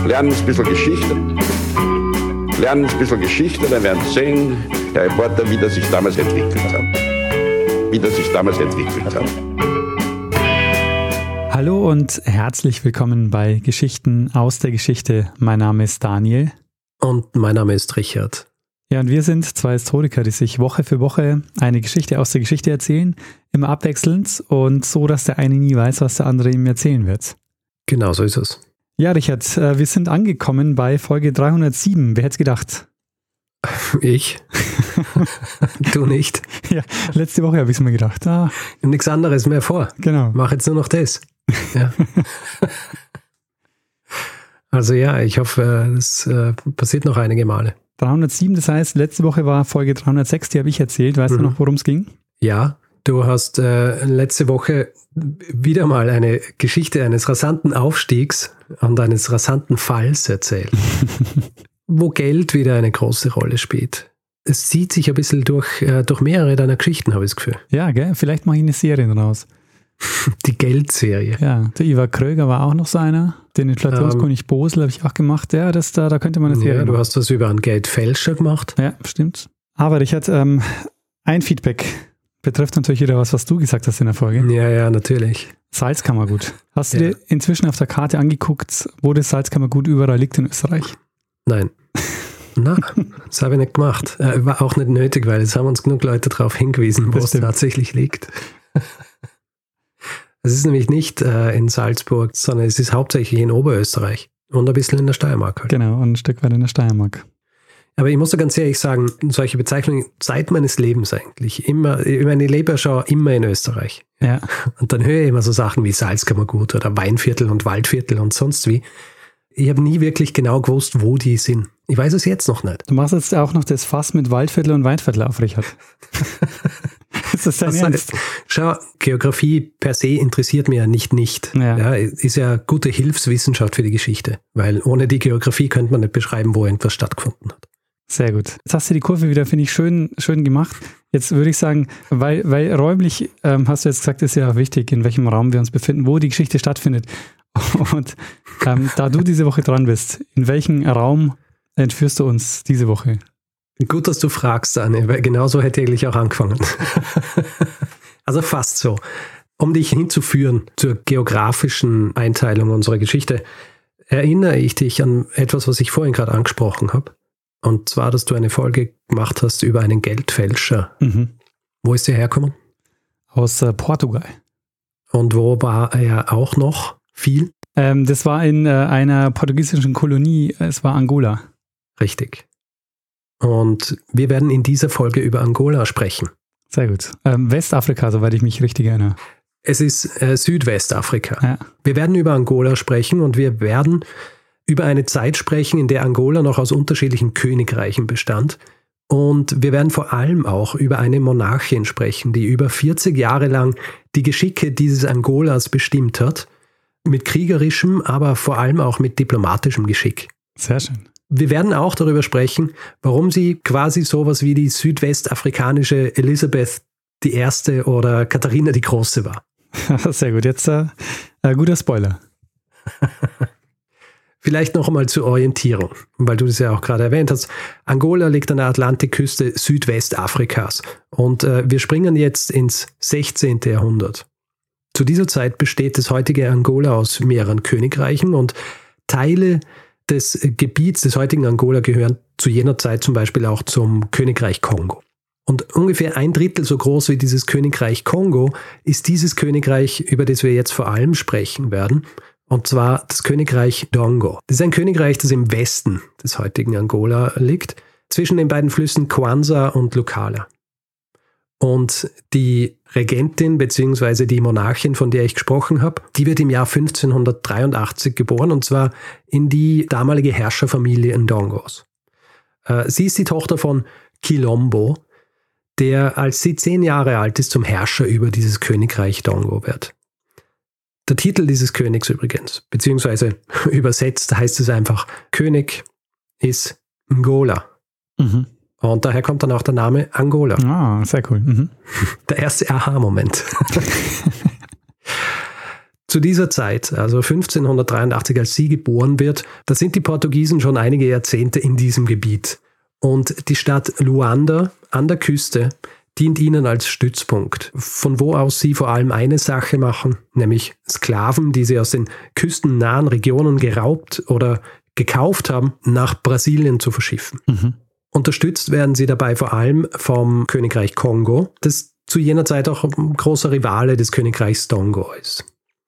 lernen ein bisschen Geschichte. Lernen ein bisschen Geschichte, dann werden Sie sehen, Herr Reporter, wie das sich damals entwickelt hat. Hallo und herzlich willkommen bei Geschichten aus der Geschichte. Mein Name ist Daniel. Und mein Name ist Richard. Ja, und wir sind zwei Historiker, die sich Woche für Woche eine Geschichte aus der Geschichte erzählen, immer abwechselnd und so, dass der eine nie weiß, was der andere ihm erzählen wird. Genau, so ist es. Ja, Richard, wir sind angekommen bei Folge 307. Wer hätte es gedacht? Ich? Du nicht? Ja, letzte Woche habe ich es mir gedacht. Nichts anderes mehr vor. Genau. Mach jetzt nur noch das. Ja. Also ja, ich hoffe, das passiert noch einige Male. 307, das heißt, letzte Woche war Folge 306, die habe ich erzählt. Weißt du noch, worum es ging? Ja, du hast letzte Woche wieder mal eine Geschichte eines rasanten Aufstiegs und eines rasanten Falls erzählt, wo Geld wieder eine große Rolle spielt. Es zieht sich ein bisschen durch mehrere deiner Geschichten, habe ich das Gefühl. Ja, gell? Vielleicht mache ich eine Serie draus. Die Geldserie. Ja, der Ivar Kröger war auch noch so einer. Den Inflationskönig Bosel habe ich auch gemacht. Ja, da könnte man eine Serie machen. Du hast was über einen Geldfälscher gemacht. Ja, stimmt. Aber Richard, ein Feedback betrifft natürlich wieder was du gesagt hast in der Folge. Ja, natürlich. Salzkammergut. Hast du dir inzwischen auf der Karte angeguckt, wo das Salzkammergut überall liegt in Österreich? Nein. Nein, das habe ich nicht gemacht. War auch nicht nötig, weil es haben uns genug Leute darauf hingewiesen, wo es tatsächlich liegt. Es ist nämlich nicht in Salzburg, sondern es ist hauptsächlich in Oberösterreich und ein bisschen in der Steiermark. Halt. Genau, und ein Stück weit in der Steiermark. Aber ich muss da ganz ehrlich sagen, solche Bezeichnungen seit meines Lebens eigentlich, immer, ich meine, ich lebe ja schon immer in Österreich. Ja. Und dann höre ich immer so Sachen wie Salzkammergut oder Weinviertel und Waldviertel und sonst wie. Ich habe nie wirklich genau gewusst, wo die sind. Ich weiß es jetzt noch nicht. Du machst jetzt auch noch das Fass mit Waldviertel und Weinviertel auf, Richard. Ist das dein Ernst? Schau, Geografie per se interessiert mich ja nicht. Ja, ist ja gute Hilfswissenschaft für die Geschichte, weil ohne die Geografie könnte man nicht beschreiben, wo irgendwas stattgefunden hat. Sehr gut. Jetzt hast du die Kurve wieder, finde ich, schön gemacht. Jetzt würde ich sagen, weil räumlich, hast du jetzt gesagt, ist ja wichtig, in welchem Raum wir uns befinden, wo die Geschichte stattfindet. Und da du diese Woche dran bist, in welchen Raum entführst du uns diese Woche? Gut, dass du fragst, Anne, weil genau so hätte ich eigentlich auch angefangen. Also fast so. Um dich hinzuführen zur geografischen Einteilung unserer Geschichte, erinnere ich dich an etwas, was ich vorhin gerade angesprochen habe. Und zwar, dass du eine Folge gemacht hast über einen Geldfälscher. Mhm. Wo ist der hergekommen? Aus Portugal. Und wo war er auch noch viel? Das war in einer portugiesischen Kolonie, es war Angola. Richtig. Und wir werden in dieser Folge über Angola sprechen. Sehr gut. Westafrika, soweit ich mich richtig erinnere. Es ist Südwestafrika. Ja. Wir werden über Angola sprechen und wir werden über eine Zeit sprechen, in der Angola noch aus unterschiedlichen Königreichen bestand. Und wir werden vor allem auch über eine Monarchin sprechen, die über 40 Jahre lang die Geschicke dieses Angolas bestimmt hat. Mit kriegerischem, aber vor allem auch mit diplomatischem Geschick. Sehr schön. Wir werden auch darüber sprechen, warum sie quasi sowas wie die südwestafrikanische Elisabeth I. oder Katharina die Große war. Sehr gut, jetzt guter Spoiler. Vielleicht noch einmal zur Orientierung, weil du das ja auch gerade erwähnt hast. Angola liegt an der Atlantikküste Südwestafrikas und wir springen jetzt ins 16. Jahrhundert. Zu dieser Zeit besteht das heutige Angola aus mehreren Königreichen und Teile des Gebiets des heutigen Angola gehören zu jener Zeit zum Beispiel auch zum Königreich Kongo. Und ungefähr 1/3 so groß wie dieses Königreich Kongo ist dieses Königreich, über das wir jetzt vor allem sprechen werden, und zwar das Königreich Dongo. Das ist ein Königreich, das im Westen des heutigen Angola liegt, zwischen den beiden Flüssen Kwanza und Lukala. Und die Regentin bzw. die Monarchin, von der ich gesprochen habe, die wird im Jahr 1583 geboren, und zwar in die damalige Herrscherfamilie Ndongos. Sie ist die Tochter von Quilombo, der, als sie 10 Jahre alt ist, zum Herrscher über dieses Königreich Dongo wird. Der Titel dieses Königs übrigens, beziehungsweise übersetzt heißt es einfach, König ist Ngola. Mhm. Und daher kommt dann auch der Name Angola. Ah, sehr cool. Mhm. Der erste Aha-Moment. Zu dieser Zeit, also 1583, als sie geboren wird, da sind die Portugiesen schon einige Jahrzehnte in diesem Gebiet. Und die Stadt Luanda an der Küste dient ihnen als Stützpunkt, von wo aus sie vor allem eine Sache machen, nämlich Sklaven, die sie aus den küstennahen Regionen geraubt oder gekauft haben, nach Brasilien zu verschiffen. Unterstützt werden sie dabei vor allem vom Königreich Kongo, das zu jener Zeit auch ein großer Rivale des Königreichs Tongo ist.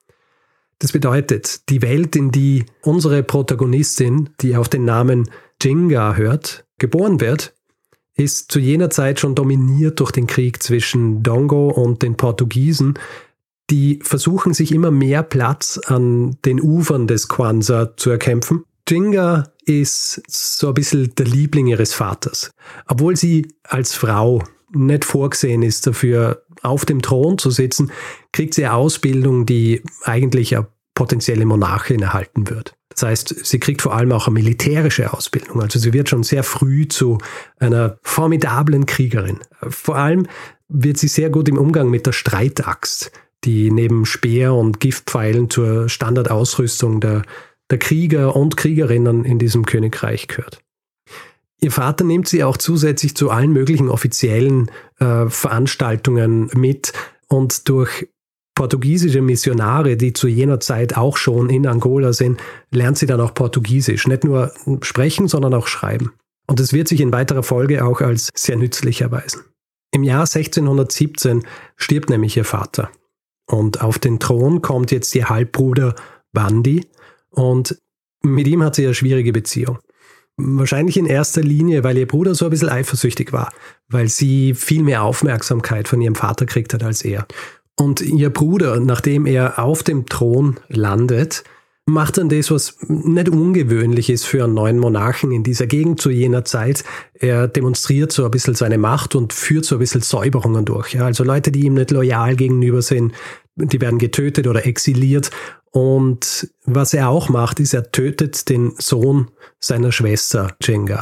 Das bedeutet, die Welt, in die unsere Protagonistin, die auf den Namen Djinga hört, geboren wird, ist zu jener Zeit schon dominiert durch den Krieg zwischen Dongo und den Portugiesen, die versuchen, sich immer mehr Platz an den Ufern des Kwanza zu erkämpfen. Djinga ist so ein bisschen der Liebling ihres Vaters. Obwohl sie als Frau nicht vorgesehen ist, dafür auf dem Thron zu sitzen, kriegt sie eine Ausbildung, die eigentlich eine potenzielle Monarchin erhalten wird. Das heißt, sie kriegt vor allem auch eine militärische Ausbildung. Also sie wird schon sehr früh zu einer formidablen Kriegerin. Vor allem wird sie sehr gut im Umgang mit der Streitaxt, die neben Speer und Giftpfeilen zur Standardausrüstung der Krieger und Kriegerinnen in diesem Königreich gehört. Ihr Vater nimmt sie auch zusätzlich zu allen möglichen offiziellen Veranstaltungen mit und durch portugiesische Missionare, die zu jener Zeit auch schon in Angola sind, lernt sie dann auch Portugiesisch. Nicht nur sprechen, sondern auch schreiben. Und es wird sich in weiterer Folge auch als sehr nützlich erweisen. Im Jahr 1617 stirbt nämlich ihr Vater. Und auf den Thron kommt jetzt ihr Halbbruder Bandi. Und mit ihm hat sie eine schwierige Beziehung. Wahrscheinlich in erster Linie, weil ihr Bruder so ein bisschen eifersüchtig war, weil sie viel mehr Aufmerksamkeit von ihrem Vater gekriegt hat als er. Und ihr Bruder, nachdem er auf dem Thron landet, macht dann das, was nicht ungewöhnlich ist für einen neuen Monarchen in dieser Gegend zu jener Zeit. Er demonstriert so ein bisschen seine Macht und führt so ein bisschen Säuberungen durch. Ja, also Leute, die ihm nicht loyal gegenüber sind, die werden getötet oder exiliert. Und was er auch macht, ist, er tötet den Sohn seiner Schwester Djinga.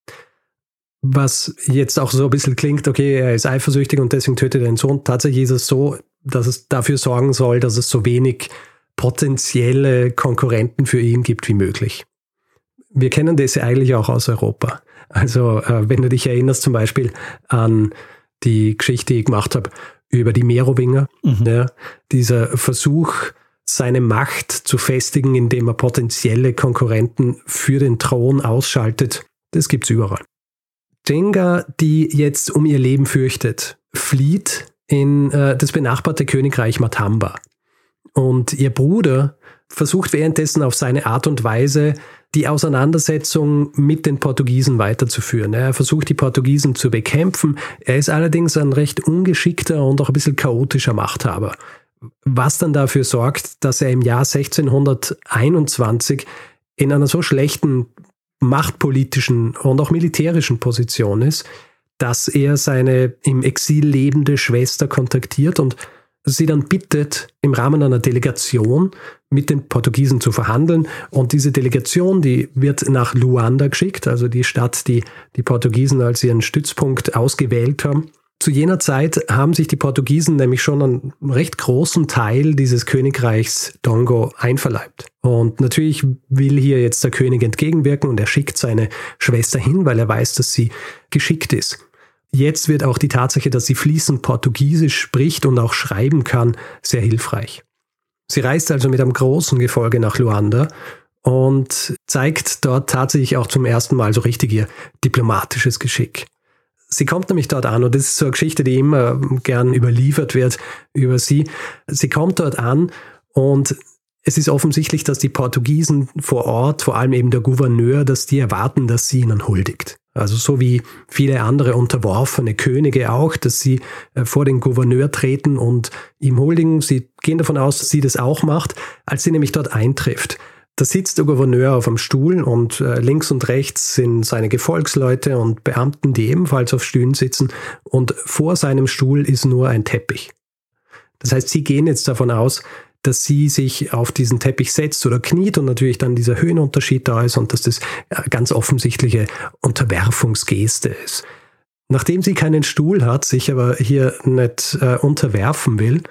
Was jetzt auch so ein bisschen klingt, okay, er ist eifersüchtig und deswegen tötet er den Sohn. Tatsächlich ist es so, dass es dafür sorgen soll, dass es so wenig potenzielle Konkurrenten für ihn gibt wie möglich. Wir kennen das ja eigentlich auch aus Europa. Also wenn du dich erinnerst zum Beispiel an die Geschichte, die ich gemacht habe über die Merowinger, ja, dieser Versuch, seine Macht zu festigen, indem er potenzielle Konkurrenten für den Thron ausschaltet, das gibt's überall. Djinga, die jetzt um ihr Leben fürchtet, flieht in das benachbarte Königreich Matamba. Und ihr Bruder versucht währenddessen auf seine Art und Weise die Auseinandersetzung mit den Portugiesen weiterzuführen. Er versucht, die Portugiesen zu bekämpfen. Er ist allerdings ein recht ungeschickter und auch ein bisschen chaotischer Machthaber. Was dann dafür sorgt, dass er im Jahr 1621 in einer so schlechten machtpolitischen und auch militärischen Position ist, dass er seine im Exil lebende Schwester kontaktiert und sie dann bittet, im Rahmen einer Delegation mit den Portugiesen zu verhandeln. Und diese Delegation, die wird nach Luanda geschickt, also die Stadt, die die Portugiesen als ihren Stützpunkt ausgewählt haben. Zu jener Zeit haben sich die Portugiesen nämlich schon einen recht großen Teil dieses Königreichs Dongo einverleibt. Und natürlich will hier jetzt der König entgegenwirken und er schickt seine Schwester hin, weil er weiß, dass sie geschickt ist. Jetzt wird auch die Tatsache, dass sie fließend Portugiesisch spricht und auch schreiben kann, sehr hilfreich. Sie reist also mit einem großen Gefolge nach Luanda und zeigt dort tatsächlich auch zum ersten Mal so richtig ihr diplomatisches Geschick. Sie kommt nämlich dort an und das ist so eine Geschichte, die immer gern überliefert wird über sie. Sie kommt dort an und es ist offensichtlich, dass die Portugiesen vor Ort, vor allem eben der Gouverneur, dass die erwarten, dass sie ihnen huldigt. Also so wie viele andere unterworfene Könige auch, dass sie vor den Gouverneur treten und ihm huldigen. Sie gehen davon aus, dass sie das auch macht. Als sie nämlich dort eintrifft, da sitzt der Gouverneur auf einem Stuhl und links und rechts sind seine Gefolgsleute und Beamten, die ebenfalls auf Stühlen sitzen. Und vor seinem Stuhl ist nur ein Teppich. Das heißt, sie gehen jetzt davon aus, dass sie sich auf diesen Teppich setzt oder kniet und natürlich dann dieser Höhenunterschied da ist und dass das ganz offensichtliche Unterwerfungsgeste ist. Nachdem sie keinen Stuhl hat, sich aber hier nicht unterwerfen will,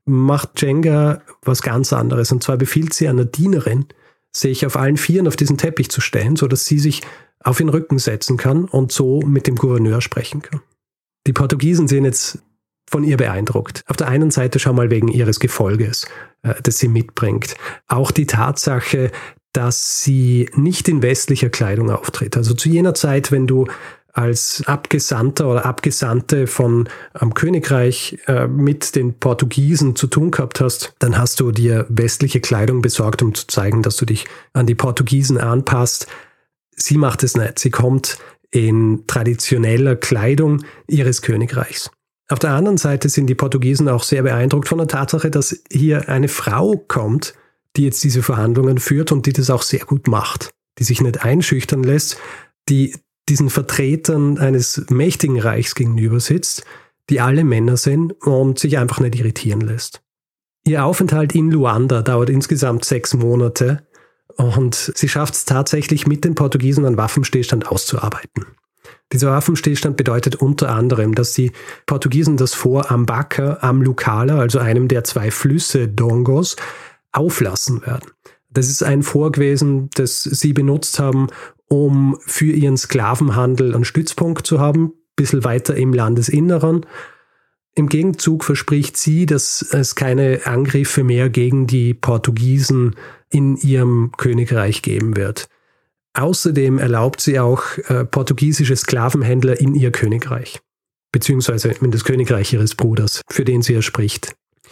macht Jenga was ganz anderes. Und zwar befiehlt sie einer Dienerin, sich auf allen Vieren auf diesen Teppich zu stellen, sodass sie sich auf den Rücken setzen kann und so mit dem Gouverneur sprechen kann. Die Portugiesen sind jetzt von ihr beeindruckt. Auf der einen Seite schon mal wegen ihres Gefolges, das sie mitbringt. Auch die Tatsache, dass sie nicht in westlicher Kleidung auftritt. Also zu jener Zeit, wenn du als Abgesandter oder Abgesandte von am Königreich mit den Portugiesen zu tun gehabt hast, dann hast du dir westliche Kleidung besorgt, um zu zeigen, dass du dich an die Portugiesen anpasst. Sie macht es nicht. Sie kommt in traditioneller Kleidung ihres Königreichs. Auf der anderen Seite sind die Portugiesen auch sehr beeindruckt von der Tatsache, dass hier eine Frau kommt, die jetzt diese Verhandlungen führt und die das auch sehr gut macht, die sich nicht einschüchtern lässt, die diesen Vertretern eines mächtigen Reichs gegenüber sitzt, die alle Männer sind und sich einfach nicht irritieren lässt. Ihr Aufenthalt in Luanda dauert insgesamt 6 Monate und sie schafft es tatsächlich, mit den Portugiesen einen Waffenstillstand auszuarbeiten. Dieser Waffenstillstand bedeutet unter anderem, dass die Portugiesen das Fort Ambaca am Lucala, also einem der 2 Flüsse Dongos, auflassen werden. Das ist ein Fort gewesen, das sie benutzt haben, um für ihren Sklavenhandel einen Stützpunkt zu haben, ein bisschen weiter im Landesinneren. Im Gegenzug verspricht sie, dass es keine Angriffe mehr gegen die Portugiesen in ihrem Königreich geben wird. Außerdem erlaubt sie auch portugiesische Sklavenhändler in ihr Königreich, beziehungsweise in das Königreich ihres Bruders, für den sie ja spricht.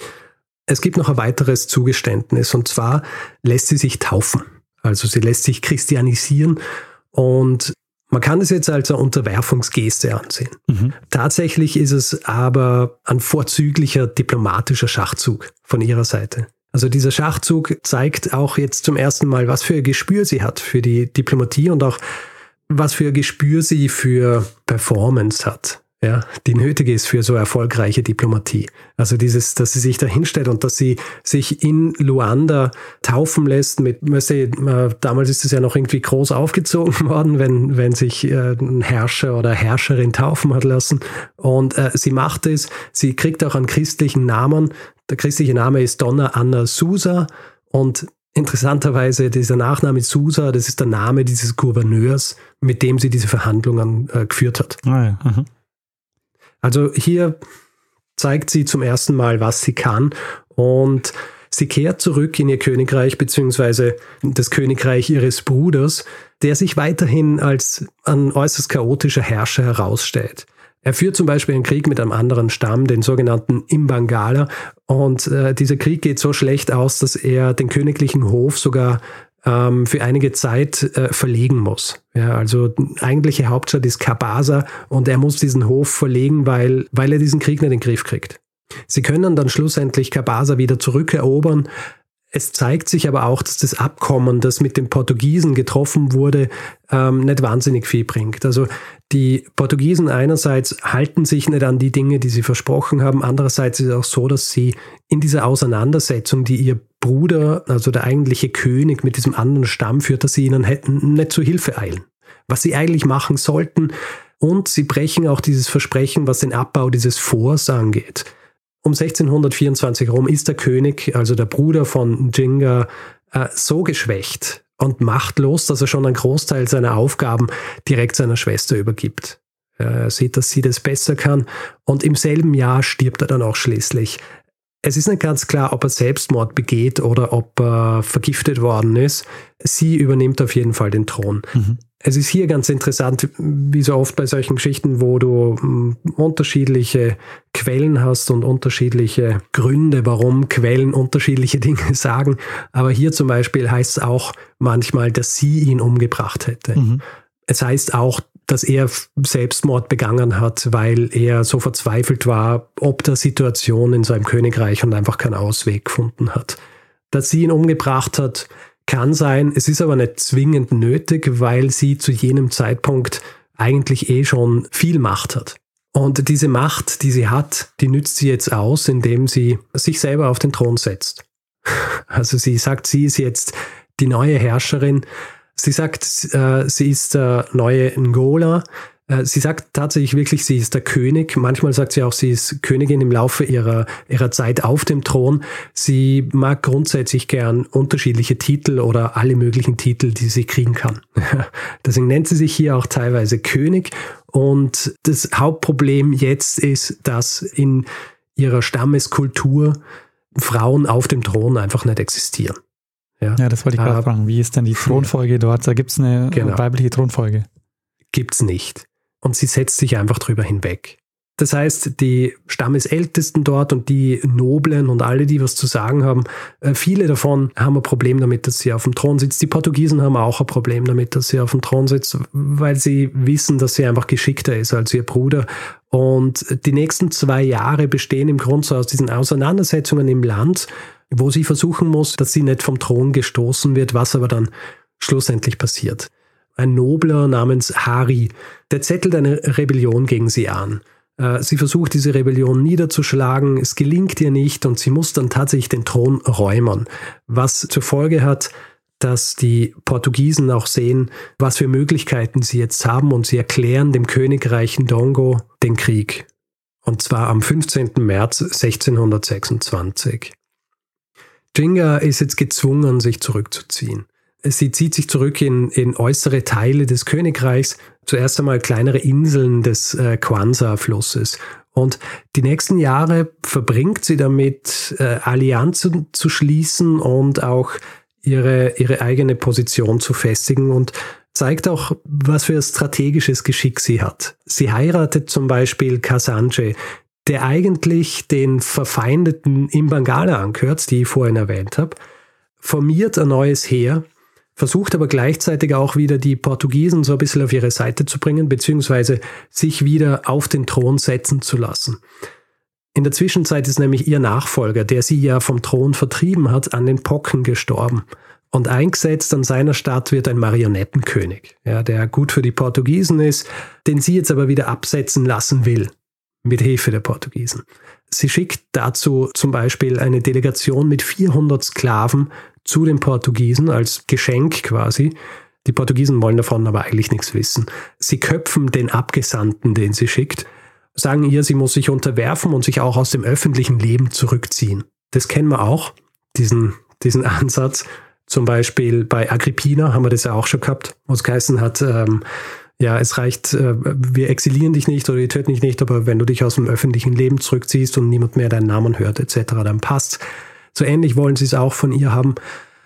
Es gibt noch ein weiteres Zugeständnis, und zwar lässt sie sich taufen. Also sie lässt sich christianisieren und man kann es jetzt als eine Unterwerfungsgeste ansehen. Tatsächlich ist es aber ein vorzüglicher diplomatischer Schachzug von ihrer Seite. Also dieser Schachzug zeigt auch jetzt zum ersten Mal, was für ein Gespür sie hat für die Diplomatie und auch was für ein Gespür sie für Performance hat. Ja, die nötig ist für so erfolgreiche Diplomatie. Also dieses, dass sie sich da hinstellt und dass sie sich in Luanda taufen lässt mit, damals ist es ja noch irgendwie groß aufgezogen worden, wenn sich ein Herrscher oder Herrscherin taufen hat lassen. Und sie macht es, sie kriegt auch einen christlichen Namen. Der christliche Name ist Donna Ana Sousa und interessanterweise dieser Nachname Sousa, das ist der Name dieses Gouverneurs, mit dem sie diese Verhandlungen geführt hat. Ah ja. Mhm. Also hier zeigt sie zum ersten Mal, was sie kann und sie kehrt zurück in ihr Königreich beziehungsweise das Königreich ihres Bruders, der sich weiterhin als ein äußerst chaotischer Herrscher herausstellt. Er führt zum Beispiel einen Krieg mit einem anderen Stamm, den sogenannten Imbangala, und dieser Krieg geht so schlecht aus, dass er den königlichen Hof sogar für einige Zeit verlegen muss. Ja, also eigentliche Hauptstadt ist Kabasa und er muss diesen Hof verlegen, weil er diesen Krieg nicht in den Griff kriegt. Sie können dann schlussendlich Kabasa wieder zurückerobern. Es zeigt sich aber auch, dass das Abkommen, das mit den Portugiesen getroffen wurde, nicht wahnsinnig viel bringt. Also die Portugiesen einerseits halten sich nicht an die Dinge, die sie versprochen haben. Andererseits ist es auch so, dass sie in dieser Auseinandersetzung, die ihr Bruder, also der eigentliche König mit diesem anderen Stamm führt, dass sie ihnen hätten nicht zu Hilfe eilen. Was sie eigentlich machen sollten. Und sie brechen auch dieses Versprechen, was den Abbau dieses Forts angeht. Um 1624 herum ist der König, also der Bruder von Nzinga, so geschwächt und machtlos, dass er schon einen Großteil seiner Aufgaben direkt seiner Schwester übergibt. Er sieht, dass sie das besser kann und im selben Jahr stirbt er dann auch schließlich. Es ist nicht ganz klar, ob er Selbstmord begeht oder ob er vergiftet worden ist. Sie übernimmt auf jeden Fall den Thron. Mhm. Es ist hier ganz interessant, wie so oft bei solchen Geschichten, wo du unterschiedliche Quellen hast und unterschiedliche Gründe, warum Quellen unterschiedliche Dinge sagen. Aber hier zum Beispiel heißt es auch manchmal, dass sie ihn umgebracht hätte. Mhm. Es heißt auch, dass er Selbstmord begangen hat, weil er so verzweifelt war, ob der Situation in seinem Königreich und einfach keinen Ausweg gefunden hat. Dass sie ihn umgebracht hat, kann sein, es ist aber nicht zwingend nötig, weil sie zu jenem Zeitpunkt eigentlich schon viel Macht hat. Und diese Macht, die sie hat, die nützt sie jetzt aus, indem sie sich selber auf den Thron setzt. Also sie sagt, sie ist jetzt die neue Herrscherin. Sie sagt, sie ist der neue Ngola. Sie sagt tatsächlich wirklich, sie ist der König. Manchmal sagt sie auch, sie ist Königin im Laufe ihrer Zeit auf dem Thron. Sie mag grundsätzlich gern unterschiedliche Titel oder alle möglichen Titel, die sie kriegen kann. Deswegen nennt sie sich hier auch teilweise König. Und das Hauptproblem jetzt ist, dass in ihrer Stammeskultur Frauen auf dem Thron einfach nicht existieren. Ja, das wollte ich gerade fragen. Wie ist denn die Thronfolge dort? Da gibt es eine weibliche Thronfolge. Gibt's nicht. Und sie setzt sich einfach drüber hinweg. Das heißt, die Stammesältesten dort und die Noblen und alle, die was zu sagen haben, viele davon haben ein Problem damit, dass sie auf dem Thron sitzt. Die Portugiesen haben auch ein Problem damit, dass sie auf dem Thron sitzt, weil sie wissen, dass sie einfach geschickter ist als ihr Bruder. Und die nächsten 2 Jahre bestehen im Grunde so aus diesen Auseinandersetzungen im Land, wo sie versuchen muss, dass sie nicht vom Thron gestoßen wird, was aber dann schlussendlich passiert. Ein Nobler namens Hari, der zettelt eine Rebellion gegen sie an. Sie versucht, diese Rebellion niederzuschlagen, es gelingt ihr nicht und sie muss dann tatsächlich den Thron räumen, was zur Folge hat, dass die Portugiesen auch sehen, was für Möglichkeiten sie jetzt haben und sie erklären dem Königreich Ndongo den Krieg. Und zwar am 15. März 1626. Jinga ist jetzt gezwungen, sich zurückzuziehen. Sie zieht sich zurück in äußere Teile des Königreichs, zuerst einmal kleinere Inseln des Kwanza-Flusses. Und die nächsten Jahre verbringt sie damit, Allianzen zu schließen und auch ihre eigene Position zu festigen und zeigt auch, was für ein strategisches Geschick sie hat. Sie heiratet zum Beispiel Kasanje, der eigentlich den verfeindeten Imbangala angehört, die ich vorhin erwähnt habe, formiert ein neues Heer, versucht aber gleichzeitig auch wieder die Portugiesen so ein bisschen auf ihre Seite zu bringen, beziehungsweise sich wieder auf den Thron setzen zu lassen. In der Zwischenzeit ist nämlich ihr Nachfolger, der sie ja vom Thron vertrieben hat, an den Pocken gestorben. Und eingesetzt an seiner Stadt wird ein Marionettenkönig, ja, der gut für die Portugiesen ist, den sie jetzt aber wieder absetzen lassen will, mit Hilfe der Portugiesen. Sie schickt dazu zum Beispiel eine Delegation mit 400 Sklaven zu den Portugiesen als Geschenk quasi. Die Portugiesen wollen davon aber eigentlich nichts wissen. Sie köpfen den Abgesandten, den sie schickt, sagen ihr, sie muss sich unterwerfen und sich auch aus dem öffentlichen Leben zurückziehen. Das kennen wir auch, diesen Ansatz. Zum Beispiel bei Agrippina haben wir das ja auch schon gehabt, wo es geheißen hat, es reicht, wir exilieren dich nicht oder wir töten dich nicht, aber wenn du dich aus dem öffentlichen Leben zurückziehst und niemand mehr deinen Namen hört etc., dann passt's. So ähnlich wollen sie es auch von ihr haben.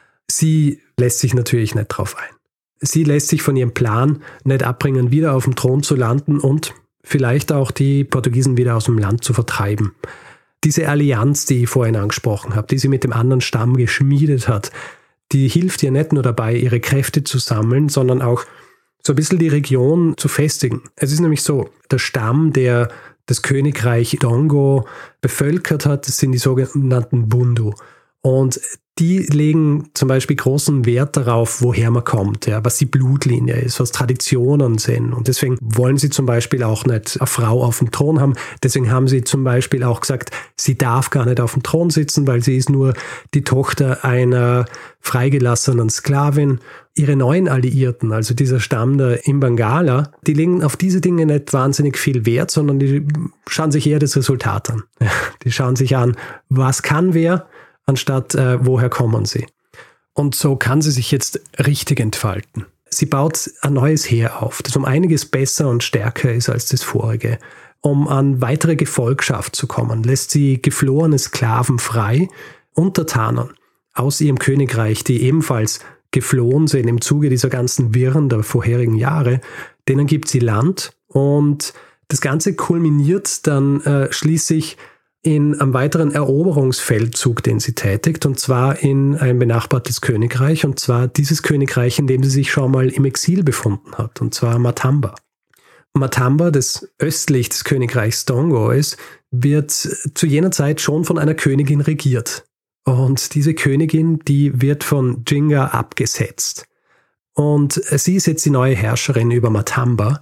Sie lässt sich natürlich nicht drauf ein. Sie lässt sich von ihrem Plan nicht abbringen, wieder auf dem Thron zu landen und vielleicht auch die Portugiesen wieder aus dem Land zu vertreiben. Diese Allianz, die ich vorhin angesprochen habe, die sie mit dem anderen Stamm geschmiedet hat, die hilft ihr nicht nur dabei, ihre Kräfte zu sammeln, sondern auch so ein bisschen die Region zu festigen. Es ist nämlich so, der Stamm, der das Königreich Ndongo bevölkert hat, das sind die sogenannten Bundu. Und die legen zum Beispiel großen Wert darauf, woher man kommt, ja, was die Blutlinie ist, was Traditionen sind. Und deswegen wollen sie zum Beispiel auch nicht eine Frau auf dem Thron haben. Deswegen haben sie zum Beispiel auch gesagt, sie darf gar nicht auf dem Thron sitzen, weil sie ist nur die Tochter einer freigelassenen Sklavin. Ihre neuen Alliierten, also dieser Stamm der Imbangala, die legen auf diese Dinge nicht wahnsinnig viel Wert, sondern die schauen sich eher das Resultat an. Die schauen sich an, was kann wer, anstatt woher kommen sie. Und so kann sie sich jetzt richtig entfalten. Sie baut ein neues Heer auf, das um einiges besser und stärker ist als das vorige. Um an weitere Gefolgschaft zu kommen, lässt sie geflohene Sklaven frei, Untertanen aus ihrem Königreich, die ebenfalls geflohen sind im Zuge dieser ganzen Wirren der vorherigen Jahre, denen gibt sie Land und das Ganze kulminiert dann schließlich in einem weiteren Eroberungsfeldzug, den sie tätigt, und zwar in ein benachbartes Königreich, und zwar dieses Königreich, in dem sie sich schon mal im Exil befunden hat, und zwar Matamba. Matamba, das östlich des Königreichs Ndongo ist, wird zu jener Zeit schon von einer Königin regiert. Und diese Königin, die wird von Jinga abgesetzt. Und sie ist jetzt die neue Herrscherin über Matamba.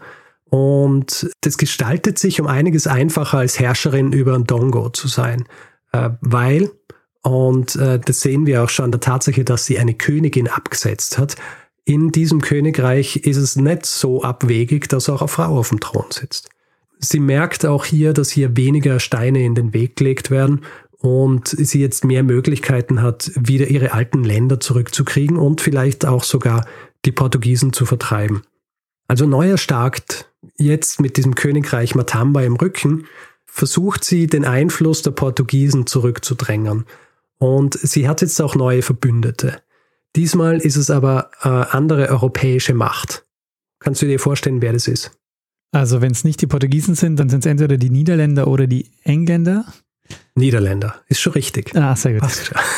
Und das gestaltet sich um einiges einfacher als Herrscherin über Ndongo zu sein. Weil, und das sehen wir auch schon an der Tatsache, dass sie eine Königin abgesetzt hat, in diesem Königreich ist es nicht so abwegig, dass auch eine Frau auf dem Thron sitzt. Sie merkt auch hier, dass hier weniger Steine in den Weg gelegt werden und sie jetzt mehr Möglichkeiten hat, wieder ihre alten Länder zurückzukriegen und vielleicht auch sogar die Portugiesen zu vertreiben. Also neu erstarkt, jetzt mit diesem Königreich Matamba im Rücken, versucht sie, den Einfluss der Portugiesen zurückzudrängen. Und sie hat jetzt auch neue Verbündete. Diesmal ist es aber eine andere europäische Macht. Kannst du dir vorstellen, wer das ist? Also wenn es nicht die Portugiesen sind, dann sind es entweder die Niederländer oder die Engländer. Niederländer, ist schon richtig. Ah, sehr gut.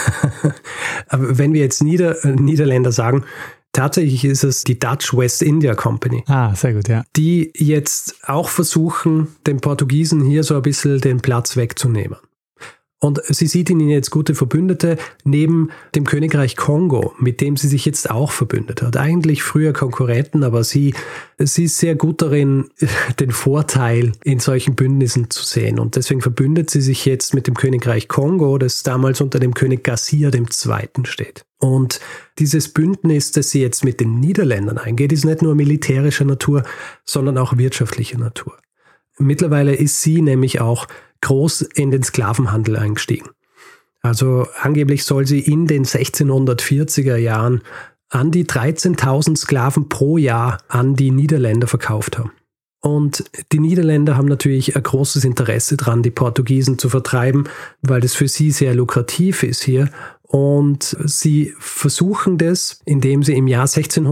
Aber wenn wir jetzt Niederländer sagen, tatsächlich ist es die Dutch West India Company. Ah, sehr gut, ja. Die jetzt auch versuchen, den Portugiesen hier so ein bisschen den Platz wegzunehmen. Und sie sieht in ihnen jetzt gute Verbündete neben dem Königreich Kongo, mit dem sie sich jetzt auch verbündet hat. Eigentlich früher Konkurrenten, aber sie ist sehr gut darin, den Vorteil in solchen Bündnissen zu sehen. Und deswegen verbündet sie sich jetzt mit dem Königreich Kongo, das damals unter dem König Garcia II. Steht. Und dieses Bündnis, das sie jetzt mit den Niederländern eingeht, ist nicht nur militärischer Natur, sondern auch wirtschaftlicher Natur. Mittlerweile ist sie nämlich auch groß in den Sklavenhandel eingestiegen. Also angeblich soll sie in den 1640er Jahren an die 13.000 Sklaven pro Jahr an die Niederländer verkauft haben. Und die Niederländer haben natürlich ein großes Interesse daran, die Portugiesen zu vertreiben, weil das für sie sehr lukrativ ist hier. Und sie versuchen das, indem sie im Jahr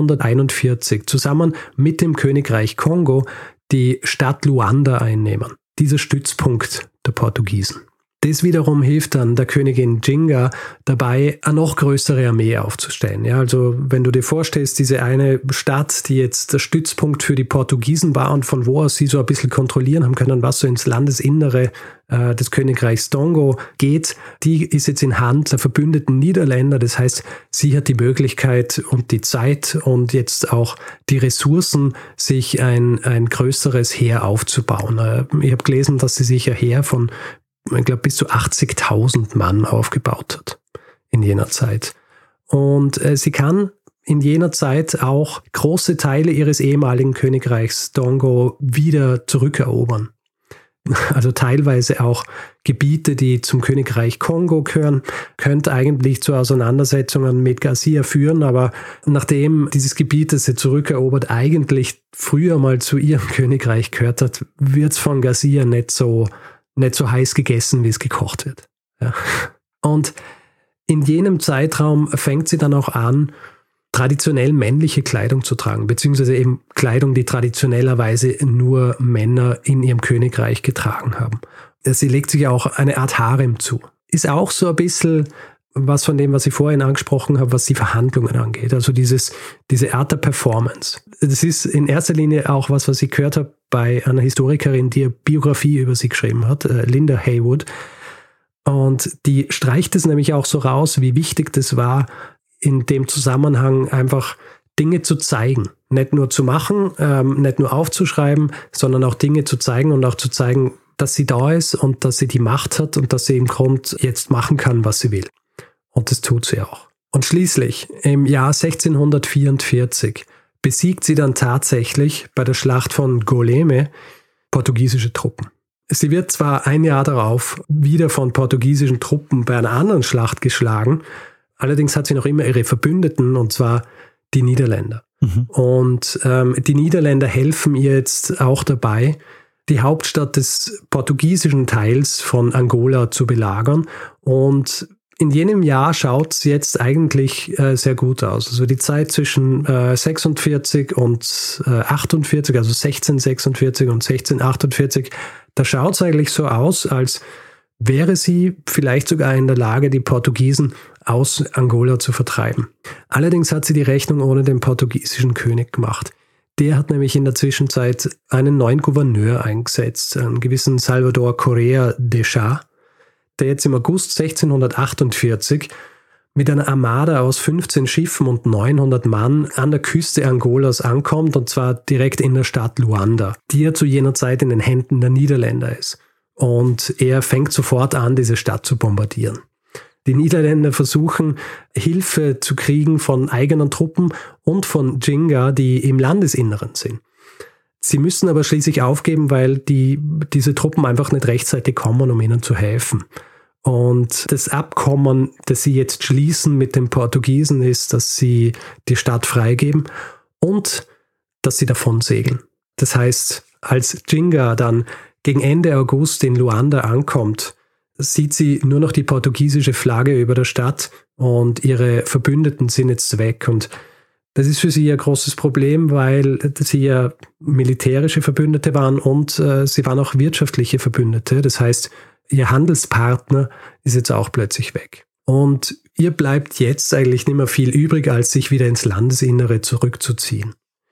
1641 zusammen mit dem Königreich Kongo die Stadt Luanda einnehmen. Dieser Stützpunkt der Portugiesen. Das wiederum hilft dann der Königin Jinga dabei, eine noch größere Armee aufzustellen. Ja, also wenn du dir vorstellst, diese eine Stadt, die jetzt der Stützpunkt für die Portugiesen war und von wo aus sie so ein bisschen kontrollieren haben können, was so ins Landesinnere des Königreichs Tongo geht, die ist jetzt in Hand der verbündeten Niederländer. Das heißt, sie hat die Möglichkeit und die Zeit und jetzt auch die Ressourcen, sich ein größeres Heer aufzubauen. Ich habe gelesen, dass sie sich ein Heer von, ich glaube, bis zu 80.000 Mann aufgebaut hat in jener Zeit. Und sie kann in jener Zeit auch große Teile ihres ehemaligen Königreichs Tongo wieder zurückerobern. Also teilweise auch Gebiete, die zum Königreich Kongo gehören, könnte eigentlich zu Auseinandersetzungen mit Garcia führen, aber nachdem dieses Gebiet, das sie zurückerobert, eigentlich früher mal zu ihrem Königreich gehört hat, wird es von Garcia nicht so heiß gegessen, wie es gekocht wird. Ja. Und in jenem Zeitraum fängt sie dann auch an, traditionell männliche Kleidung zu tragen, beziehungsweise eben Kleidung, die traditionellerweise nur Männer in ihrem Königreich getragen haben. Sie legt sich auch eine Art Harem zu. Ist auch so ein bisschen was von dem, was ich vorhin angesprochen habe, was die Verhandlungen angeht. Also diese Art der Performance. Das ist in erster Linie auch was ich gehört habe bei einer Historikerin, die eine Biografie über sie geschrieben hat, Linda Haywood. Und die streicht es nämlich auch so raus, wie wichtig das war, in dem Zusammenhang einfach Dinge zu zeigen. Nicht nur zu machen, nicht nur aufzuschreiben, sondern auch Dinge zu zeigen und auch zu zeigen, dass sie da ist und dass sie die Macht hat und dass sie im Grunde jetzt machen kann, was sie will. Und das tut sie auch. Und schließlich, im Jahr 1644, besiegt sie dann tatsächlich bei der Schlacht von Goleme portugiesische Truppen. Sie wird zwar ein Jahr darauf wieder von portugiesischen Truppen bei einer anderen Schlacht geschlagen, allerdings hat sie noch immer ihre Verbündeten, und zwar die Niederländer. Mhm. Und die Niederländer helfen ihr jetzt auch dabei, die Hauptstadt des portugiesischen Teils von Angola zu belagern. Und in jenem Jahr schaut es jetzt eigentlich sehr gut aus. Also die Zeit zwischen 46 und 48, also 1646 und 1648, da schaut es eigentlich so aus, als wäre sie vielleicht sogar in der Lage, die Portugiesen aus Angola zu vertreiben. Allerdings hat sie die Rechnung ohne den portugiesischen König gemacht. Der hat nämlich in der Zwischenzeit einen neuen Gouverneur eingesetzt, einen gewissen Salvador Correa de Chá, der jetzt im August 1648 mit einer Armada aus 15 Schiffen und 900 Mann an der Küste Angolas ankommt, und zwar direkt in der Stadt Luanda, die ja zu jener Zeit in den Händen der Niederländer ist. Und er fängt sofort an, diese Stadt zu bombardieren. Die Niederländer versuchen, Hilfe zu kriegen von eigenen Truppen und von Djinga, die im Landesinneren sind. Sie müssen aber schließlich aufgeben, weil diese Truppen einfach nicht rechtzeitig kommen, um ihnen zu helfen. Und das Abkommen, das sie jetzt schließen mit den Portugiesen, ist, dass sie die Stadt freigeben und dass sie davon segeln. Das heißt, als Djinga dann gegen Ende August in Luanda ankommt, sieht sie nur noch die portugiesische Flagge über der Stadt und ihre Verbündeten sind jetzt weg. Und das ist für sie ein großes Problem, weil sie ja militärische Verbündete waren und sie waren auch wirtschaftliche Verbündete. Das heißt, ihr Handelspartner ist jetzt auch plötzlich weg. Und ihr bleibt jetzt eigentlich nicht mehr viel übrig, als sich wieder ins Landesinnere zurückzuziehen.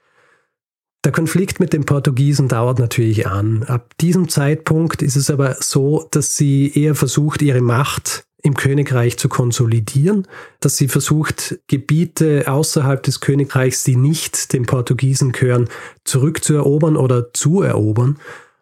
Der Konflikt mit den Portugiesen dauert natürlich an. Ab diesem Zeitpunkt ist es aber so, dass sie eher versucht, ihre Macht im Königreich zu konsolidieren, dass sie versucht, Gebiete außerhalb des Königreichs, die nicht den Portugiesen gehören, zurückzuerobern oder zu erobern.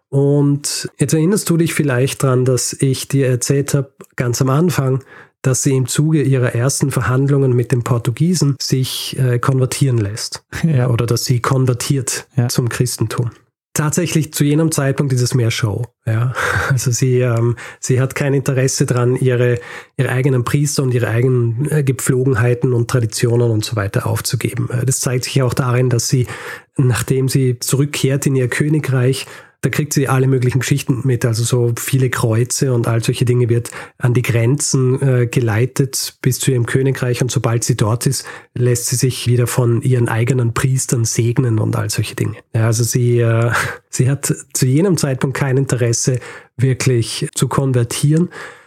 Und jetzt erinnerst du dich vielleicht daran, dass ich dir erzählt habe, ganz am Anfang, dass sie im Zuge ihrer ersten Verhandlungen mit den Portugiesen sich konvertieren lässt. Ja. Oder dass sie konvertiert zum Christentum. Tatsächlich zu jenem Zeitpunkt ist es mehr Show. Ja. Also sie hat kein Interesse daran, ihre eigenen Priester und ihre eigenen Gepflogenheiten und Traditionen und so weiter aufzugeben. Das zeigt sich auch darin, dass sie, nachdem sie zurückkehrt in ihr Königreich, da kriegt sie alle möglichen Geschichten mit, also so viele Kreuze und all solche Dinge, wird an die Grenzen geleitet bis zu ihrem Königreich, und sobald sie dort ist, lässt sie sich wieder von ihren eigenen Priestern segnen und all solche Dinge. Ja, also sie hat zu jenem Zeitpunkt kein Interesse, wirklich zu konvertieren.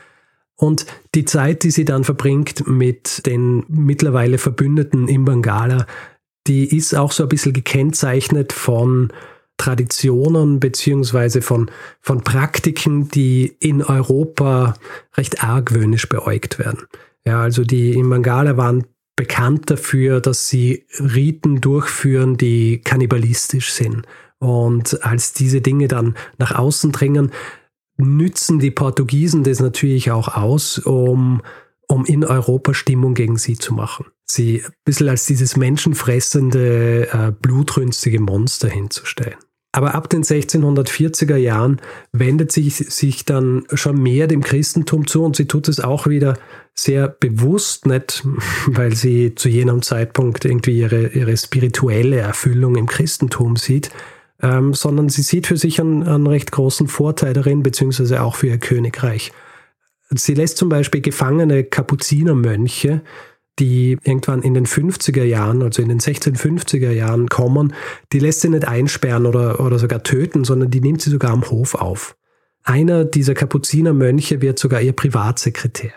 Und die Zeit, die sie dann verbringt mit den mittlerweile Verbündeten in Bengala, die ist auch so ein bisschen gekennzeichnet von Traditionen beziehungsweise von Praktiken, die in Europa recht argwöhnisch beäugt werden. Ja, also die in Bengala waren bekannt dafür, dass sie Riten durchführen, die kannibalistisch sind. Und als diese Dinge dann nach außen dringen, nützen die Portugiesen das natürlich auch aus, um in Europa Stimmung gegen sie zu machen. Sie ein bisschen als dieses menschenfressende, blutrünstige Monster hinzustellen. Aber ab den 1640er Jahren wendet sie sich dann schon mehr dem Christentum zu, und sie tut es auch wieder sehr bewusst, nicht weil sie zu jenem Zeitpunkt irgendwie ihre spirituelle Erfüllung im Christentum sieht, sondern sie sieht für sich einen recht großen Vorteil darin, beziehungsweise auch für ihr Königreich. Sie lässt zum Beispiel gefangene Kapuzinermönche, die irgendwann in den 50er Jahren, also in den 1650er Jahren kommen, die lässt sie nicht einsperren oder sogar töten, sondern die nimmt sie sogar am Hof auf. Einer dieser Kapuzinermönche wird sogar ihr Privatsekretär.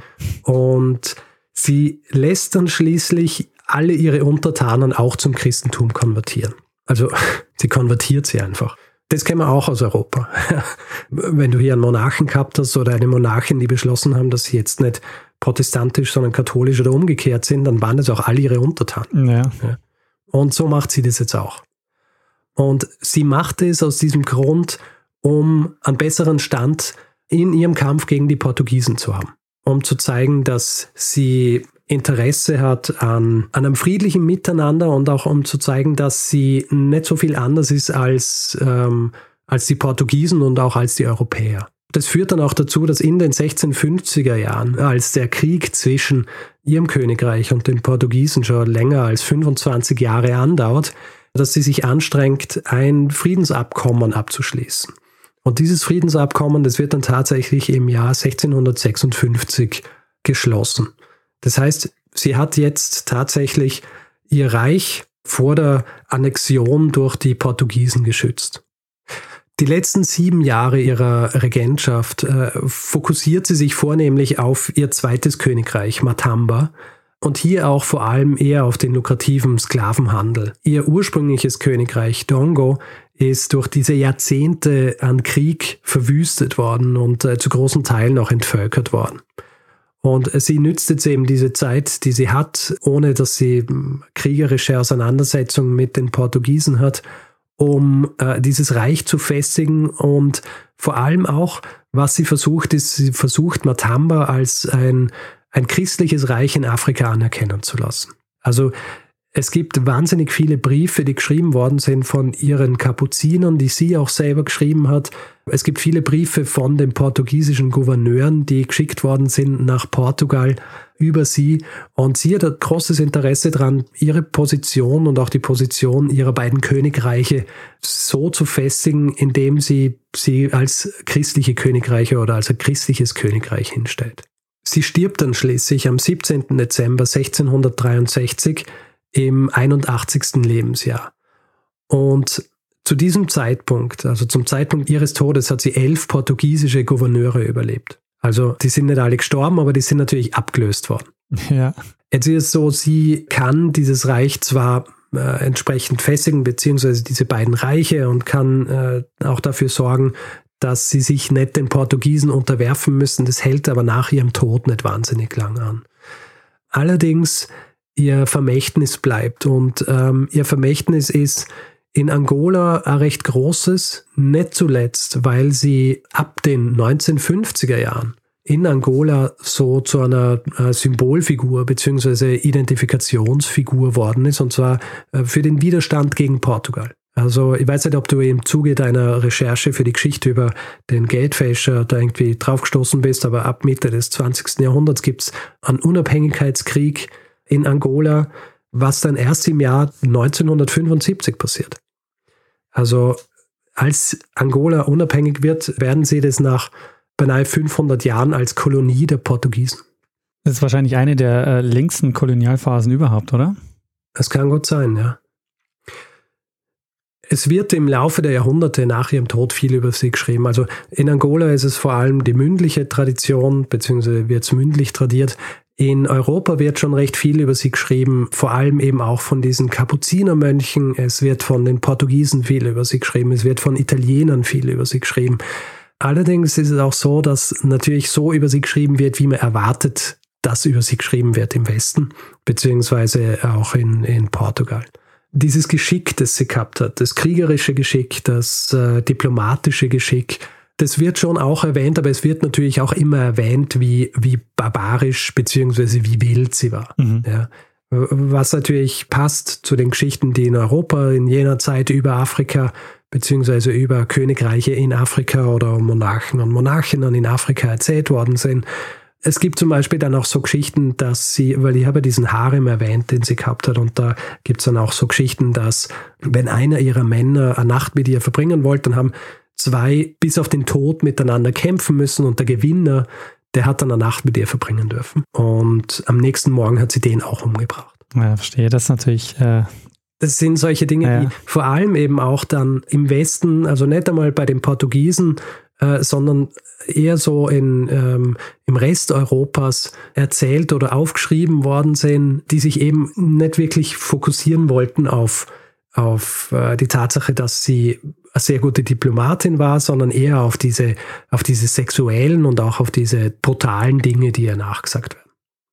Und sie lässt dann schließlich alle ihre Untertanen auch zum Christentum konvertieren. Also sie konvertiert sie einfach. Das kennen wir auch aus Europa. Wenn du hier einen Monarchen gehabt hast oder eine Monarchin, die beschlossen haben, dass sie jetzt nicht protestantisch, sondern katholisch oder umgekehrt sind, dann waren das auch alle ihre Untertanen. Ja. Ja. Und so macht sie das jetzt auch. Und sie macht es aus diesem Grund, um einen besseren Stand in ihrem Kampf gegen die Portugiesen zu haben. Um zu zeigen, dass sie Interesse hat an einem friedlichen Miteinander, und auch um zu zeigen, dass sie nicht so viel anders ist als die Portugiesen und auch als die Europäer. Das führt dann auch dazu, dass in den 1650er Jahren, als der Krieg zwischen ihrem Königreich und den Portugiesen schon länger als 25 Jahre andauert, dass sie sich anstrengt, ein Friedensabkommen abzuschließen. Und dieses Friedensabkommen, das wird dann tatsächlich im Jahr 1656 geschlossen. Das heißt, sie hat jetzt tatsächlich ihr Reich vor der Annexion durch die Portugiesen geschützt. Die letzten 7 Jahre ihrer Regentschaft fokussiert sie sich vornehmlich auf ihr zweites Königreich, Matamba, und hier auch vor allem eher auf den lukrativen Sklavenhandel. Ihr ursprüngliches Königreich, Dongo, ist durch diese Jahrzehnte an Krieg verwüstet worden und zu großen Teilen auch entvölkert worden. Und sie nützt jetzt eben diese Zeit, die sie hat, ohne dass sie kriegerische Auseinandersetzungen mit den Portugiesen hat, um dieses Reich zu festigen. Und vor allem auch, was sie versucht, ist, sie versucht Matamba als ein ein christliches Reich in Afrika anerkennen zu lassen. Also es gibt wahnsinnig viele Briefe, die geschrieben worden sind von ihren Kapuzinern, die sie auch selber geschrieben hat. Es gibt viele Briefe von den portugiesischen Gouverneuren, die geschickt worden sind nach Portugal über sie. Und sie hat ein großes Interesse daran, ihre Position und auch die Position ihrer beiden Königreiche so zu festigen, indem sie als christliche Königreiche oder als ein christliches Königreich hinstellt. Sie stirbt dann schließlich am 17. Dezember 1663 im 81. Lebensjahr. Und zu diesem Zeitpunkt, also zum Zeitpunkt ihres Todes, hat sie 11 portugiesische Gouverneure überlebt. Also die sind nicht alle gestorben, aber die sind natürlich abgelöst worden. Ja. Jetzt ist es so, sie kann dieses Reich zwar entsprechend festigen, beziehungsweise diese beiden Reiche, und kann auch dafür sorgen, dass sie sich nicht den Portugiesen unterwerfen müssen. Das hält aber nach ihrem Tod nicht wahnsinnig lang an. Allerdings ihr Vermächtnis bleibt. Und ihr Vermächtnis ist in Angola ein recht großes, nicht zuletzt, weil sie ab den 1950er Jahren in Angola so zu einer Symbolfigur bzw. Identifikationsfigur worden ist, und zwar für den Widerstand gegen Portugal. Also ich weiß nicht, ob du im Zuge deiner Recherche für die Geschichte über den Geldfälscher da irgendwie draufgestoßen bist, aber ab Mitte des 20. Jahrhunderts gibt es einen Unabhängigkeitskrieg in Angola, was dann erst im Jahr 1975 passiert. Also als Angola unabhängig wird, werden sie das nach beinahe 500 Jahren als Kolonie der Portugiesen. Das ist wahrscheinlich eine der längsten Kolonialphasen überhaupt, oder? Das kann gut sein, ja. Es wird im Laufe der Jahrhunderte nach ihrem Tod viel über sie geschrieben. Also in Angola ist es vor allem die mündliche Tradition, beziehungsweise wird es mündlich tradiert. In Europa wird schon recht viel über sie geschrieben, vor allem eben auch von diesen Kapuzinermönchen. Es wird von den Portugiesen viel über sie geschrieben, es wird von Italienern viel über sie geschrieben. Allerdings ist es auch so, dass natürlich so über sie geschrieben wird, wie man erwartet, dass über sie geschrieben wird im Westen, beziehungsweise auch in Portugal. Dieses Geschick, das sie gehabt hat, das kriegerische Geschick, das diplomatische Geschick, das wird schon auch erwähnt, aber es wird natürlich auch immer erwähnt, wie barbarisch bzw. wie wild sie war. Mhm. Ja. Was natürlich passt zu den Geschichten, die in Europa in jener Zeit über Afrika bzw. über Königreiche in Afrika oder Monarchen und Monarchinnen in Afrika erzählt worden sind. Es gibt zum Beispiel dann auch so Geschichten, dass sie, weil ich habe diesen Harem erwähnt, den sie gehabt hat, und da gibt es dann auch so Geschichten, dass wenn einer ihrer Männer eine Nacht mit ihr verbringen wollte, dann haben 2 bis auf den Tod miteinander kämpfen müssen, und der Gewinner, der hat dann eine Nacht mit ihr verbringen dürfen. Und am nächsten Morgen hat sie den auch umgebracht. Ja, verstehe. Das ist natürlich... Das sind solche Dinge, die vor allem eben auch dann im Westen, also nicht einmal bei den Portugiesen, sondern eher so im Rest Europas erzählt oder aufgeschrieben worden sind, die sich eben nicht wirklich fokussieren wollten auf die Tatsache, dass sie eine sehr gute Diplomatin war, sondern eher auf diese sexuellen und auch auf diese brutalen Dinge, die ihr nachgesagt werden.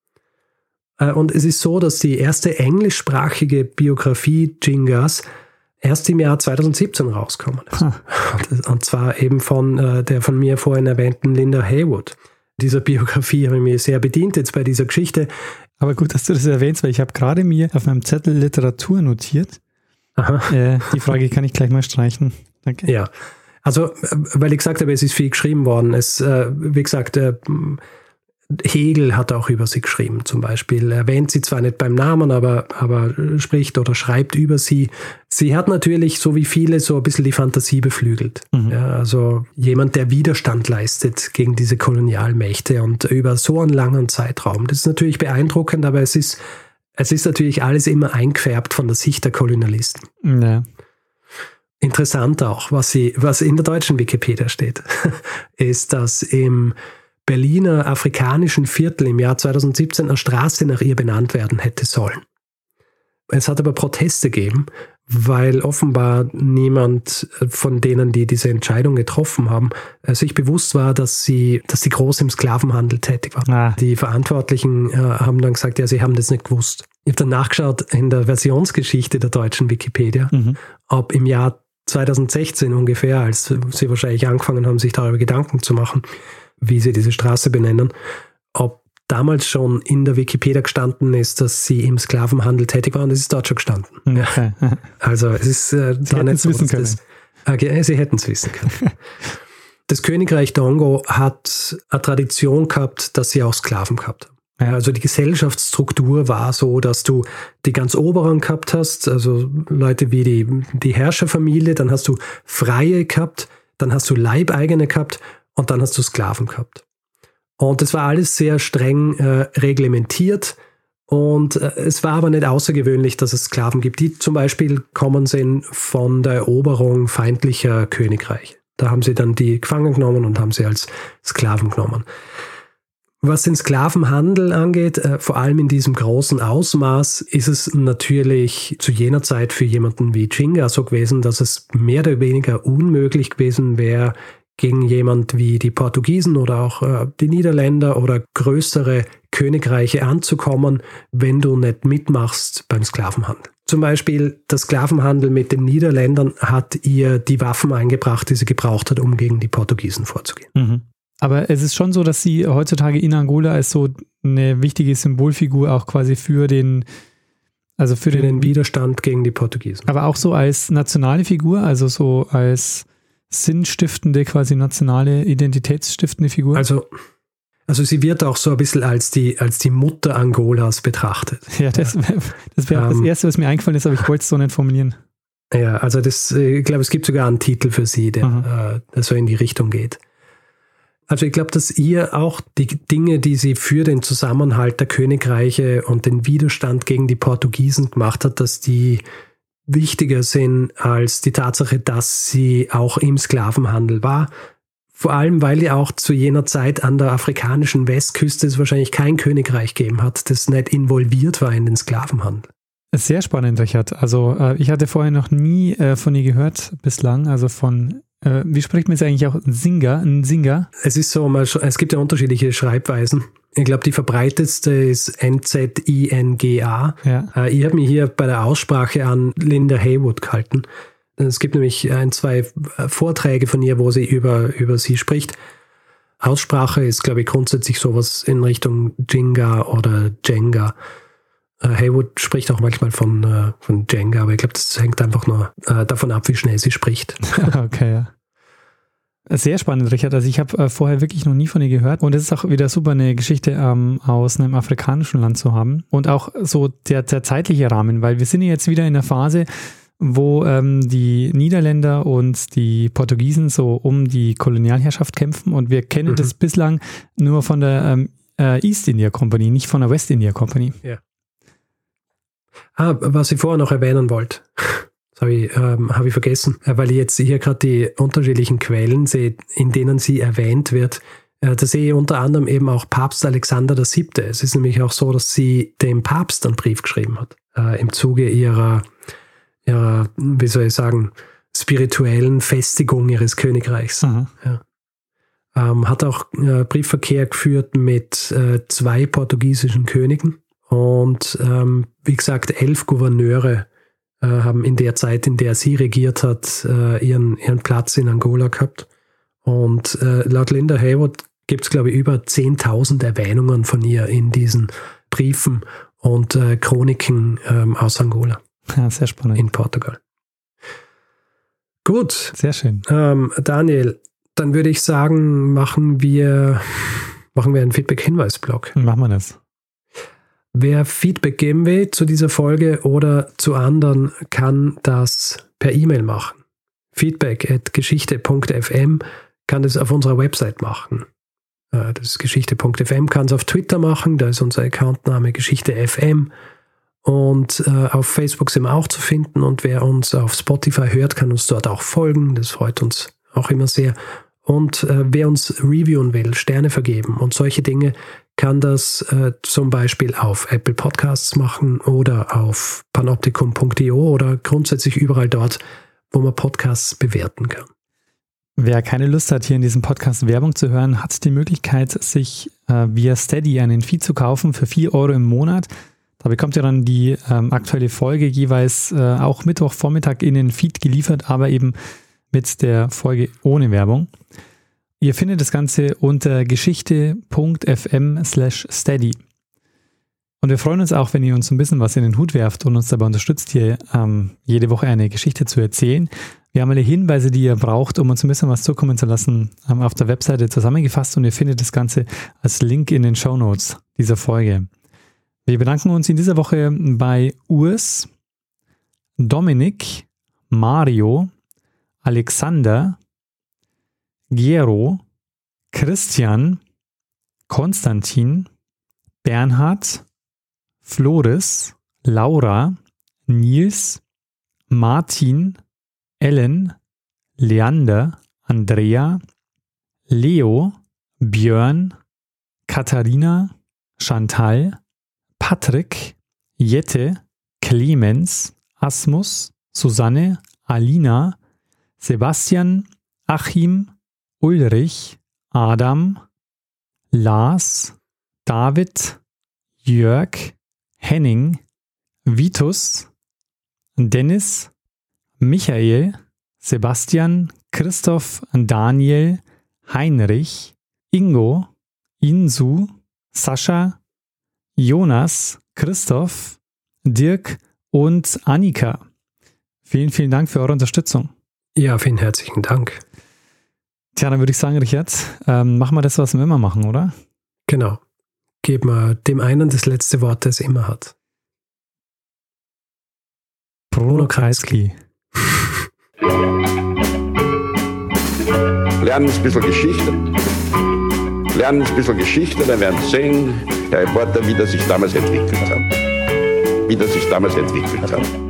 Und es ist so, dass die erste englischsprachige Biografie Djingas erst im Jahr 2017 rausgekommen ist. Und zwar eben von der von mir vorhin erwähnten Linda Haywood. Dieser Biografie habe ich mir sehr bedient jetzt bei dieser Geschichte. Aber gut, dass du das erwähnst, weil ich habe gerade mir auf meinem Zettel Literatur notiert. Die Frage kann ich gleich mal streichen. Danke. Ja, also weil ich gesagt habe, es ist viel geschrieben worden. Wie gesagt, Hegel hat auch über sie geschrieben zum Beispiel. Er erwähnt sie zwar nicht beim Namen, aber spricht oder schreibt über sie. Sie hat natürlich, so wie viele, so ein bisschen die Fantasie beflügelt. Mhm. Ja, also jemand, der Widerstand leistet gegen diese Kolonialmächte und über so einen langen Zeitraum. Das ist natürlich beeindruckend, aber es ist natürlich alles immer eingefärbt von der Sicht der Kolonialisten. Ja. Interessant auch, was in der deutschen Wikipedia steht, ist, dass im Berliner afrikanischen Viertel im Jahr 2017 eine Straße nach ihr benannt werden hätte sollen. Es hat aber Proteste gegeben, weil offenbar niemand von denen, die diese Entscheidung getroffen haben, sich bewusst war, dass sie groß im Sklavenhandel tätig waren. Die Verantwortlichen haben dann gesagt, ja, sie haben das nicht gewusst. Ich habe dann nachgeschaut in der Versionsgeschichte der deutschen Wikipedia, ob im Jahr 2016 ungefähr, als sie wahrscheinlich angefangen haben, sich darüber Gedanken zu machen, wie sie diese Straße benennen, ob damals schon in der Wikipedia gestanden ist, dass sie im Sklavenhandel tätig waren, das ist dort schon gestanden. Okay. Also es ist da nicht so, dass sie hätten es wissen können. Das Königreich Dongo hat eine Tradition gehabt, dass sie auch Sklaven gehabt haben. Ja, also die Gesellschaftsstruktur war so, dass du die ganz Oberen gehabt hast, also Leute wie die Herrscherfamilie, dann hast du Freie gehabt, dann hast du Leibeigene gehabt und dann hast du Sklaven gehabt. Und das war alles sehr streng reglementiert und es war aber nicht außergewöhnlich, dass es Sklaven gibt, die zum Beispiel kommen sind von der Eroberung feindlicher Königreiche. Da haben sie dann die gefangen genommen und haben sie als Sklaven genommen. Was den Sklavenhandel angeht, vor allem in diesem großen Ausmaß, ist es natürlich zu jener Zeit für jemanden wie Dschinga so gewesen, dass es mehr oder weniger unmöglich gewesen wäre, gegen jemand wie die Portugiesen oder auch die Niederländer oder größere Königreiche anzukommen, wenn du nicht mitmachst beim Sklavenhandel. Zum Beispiel der Sklavenhandel mit den Niederländern hat ihr die Waffen eingebracht, die sie gebraucht hat, um gegen die Portugiesen vorzugehen. Mhm. Aber es ist schon so, dass sie heutzutage in Angola als so eine wichtige Symbolfigur auch quasi für den Widerstand gegen die Portugiesen. Aber auch so als nationale Figur, also so als sinnstiftende, quasi nationale, identitätsstiftende Figur. Also sie wird auch so ein bisschen als die Mutter Angolas betrachtet. Ja, das wäre das Erste, was mir eingefallen ist, aber ich wollte es so nicht formulieren. Ja, also ich glaube, es gibt sogar einen Titel für sie, der so in die Richtung geht. Also ich glaube, dass ihr auch die Dinge, die sie für den Zusammenhalt der Königreiche und den Widerstand gegen die Portugiesen gemacht hat, dass die wichtiger sind als die Tatsache, dass sie auch im Sklavenhandel war. Vor allem, weil ja auch zu jener Zeit an der afrikanischen Westküste es wahrscheinlich kein Königreich gegeben hat, das nicht involviert war in den Sklavenhandel. Sehr spannend, Richard. Also ich hatte vorher noch nie von ihr gehört bislang, also von wie spricht man jetzt eigentlich auch? Ein Singer? Es ist so, es gibt ja unterschiedliche Schreibweisen. Ich glaube, die verbreitetste ist Nzinga. Ja. Ich habe mich hier bei der Aussprache an Linda Haywood gehalten. Es gibt nämlich 2 Vorträge von ihr, wo sie über sie spricht. Aussprache ist, glaube ich, grundsätzlich sowas in Richtung Jinga oder Jenga. Haywood spricht auch manchmal von Jenga, aber ich glaube, das hängt einfach nur davon ab, wie schnell sie spricht. Okay, ja. Sehr spannend, Richard. Also ich habe vorher wirklich noch nie von ihr gehört und es ist auch wieder super, eine Geschichte aus einem afrikanischen Land zu haben und auch so der zeitliche Rahmen, weil wir sind jetzt wieder in der Phase, wo die Niederländer und die Portugiesen so um die Kolonialherrschaft kämpfen und wir kennen das bislang nur von der East India Company, nicht von der West India Company. Ja. Was ich vorher noch erwähnen wollte, das habe ich vergessen, weil ich jetzt hier gerade die unterschiedlichen Quellen sehe, in denen sie erwähnt wird. Da sehe ich unter anderem eben auch Papst Alexander VII. Es ist nämlich auch so, dass sie dem Papst einen Brief geschrieben hat, im Zuge ihrer, wie soll ich sagen, spirituellen Festigung ihres Königreichs. Ja. Hat auch Briefverkehr geführt mit 2 portugiesischen Königen. Und wie gesagt, 11 Gouverneure haben in der Zeit, in der sie regiert hat, ihren Platz in Angola gehabt. Und laut Linda Haywood gibt es, glaube ich, über 10.000 Erwähnungen von ihr in diesen Briefen und Chroniken aus Angola. Ja, sehr spannend. In Portugal. Gut. Sehr schön. Daniel, dann würde ich sagen, machen wir einen Feedback-Hinweis-Blog. Machen wir das. Wer Feedback geben will zu dieser Folge oder zu anderen, kann das per E-Mail machen. feedback@geschichte.fm kann das auf unserer Website machen. Das ist geschichte.fm, kann es auf Twitter machen, da ist unser Accountname Geschichte.fm und auf Facebook sind wir auch zu finden und wer uns auf Spotify hört, kann uns dort auch folgen, das freut uns auch immer sehr. Und wer uns reviewen will, Sterne vergeben und solche Dinge, kann das zum Beispiel auf Apple Podcasts machen oder auf panoptikum.io oder grundsätzlich überall dort, wo man Podcasts bewerten kann. Wer keine Lust hat, hier in diesem Podcast Werbung zu hören, hat die Möglichkeit, sich via Steady einen Feed zu kaufen für 4 € im Monat. Da bekommt ihr dann die aktuelle Folge jeweils auch Mittwochvormittag in den Feed geliefert, aber eben mit der Folge ohne Werbung. Ihr findet das Ganze unter geschichte.fm/steady. Und wir freuen uns auch, wenn ihr uns ein bisschen was in den Hut werft und uns dabei unterstützt, hier jede Woche eine Geschichte zu erzählen. Wir haben alle Hinweise, die ihr braucht, um uns ein bisschen was zukommen zu lassen, auf der Webseite zusammengefasst und ihr findet das Ganze als Link in den Shownotes dieser Folge. Wir bedanken uns in dieser Woche bei Urs, Dominik, Mario, Alexander, Gero, Christian, Konstantin, Bernhard, Floris, Laura, Nils, Martin, Ellen, Leander, Andrea, Leo, Björn, Katharina, Chantal, Patrick, Jette, Clemens, Asmus, Susanne, Alina, Sebastian, Achim, Ulrich, Adam, Lars, David, Jörg, Henning, Vitus, Dennis, Michael, Sebastian, Christoph, Daniel, Heinrich, Ingo, Insu, Sascha, Jonas, Christoph, Dirk und Annika. Vielen, vielen Dank für eure Unterstützung. Ja, vielen herzlichen Dank. Tja, dann würde ich sagen, Richard, machen wir das, was wir immer machen, oder? Genau. Geben wir dem einen das letzte Wort, das er immer hat. Bruno Kreisky. Lernen ein bisschen Geschichte, dann werden Sie sehen, Herr Reporter, wie das sich damals entwickelt hat.